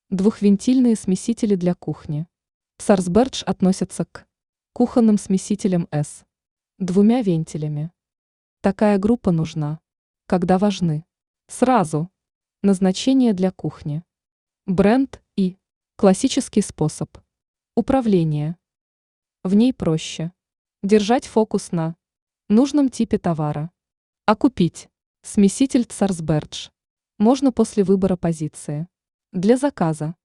Двухвентильные смесители для кухни. Сарсбердж относятся к кухонным смесителям с двумя вентилями. Такая группа нужна, когда важны сразу назначение для кухни, бренд и классический способ управления. В ней проще держать фокус на нужном типе товара, а купить смеситель Сарсбердж можно после выбора позиции. Для заказа